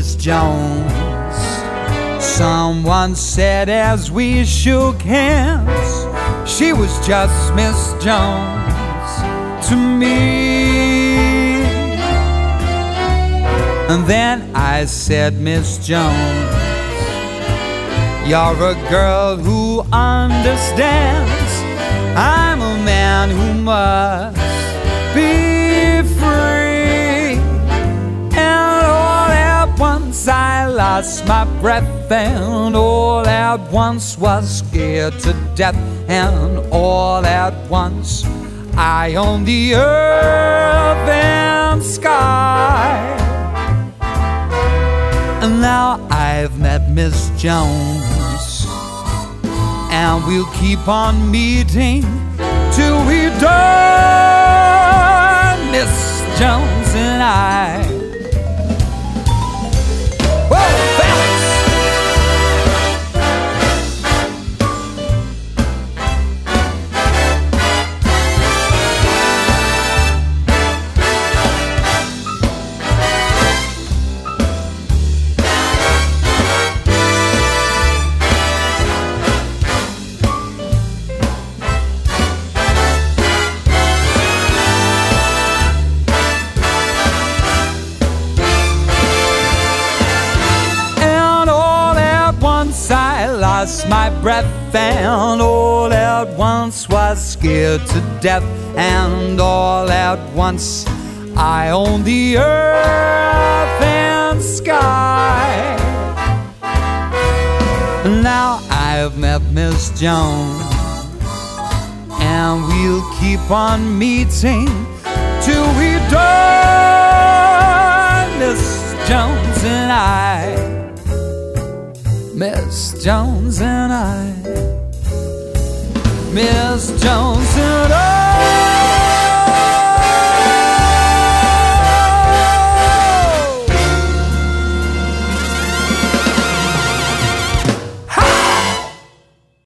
Miss Jones. Someone said as we shook hands, she was just Miss Jones to me. And then I said, Miss Jones, you're a girl who understands I'm a man who must be free. And all at once I lost my breath, and all at once was scared to death, and all at once I own the earth and sky. And now I've met Miss Jones, and we'll keep on meeting till we're done, Miss Jones and I. Whoa, fellas! I lost my breath, and all at once was scared to death, and all at once I own the earth and sky. Now I've met Miss Jones, and we'll keep on meeting till we're done, Miss Jones and I. Miss Jones and I, Miss Jones and I.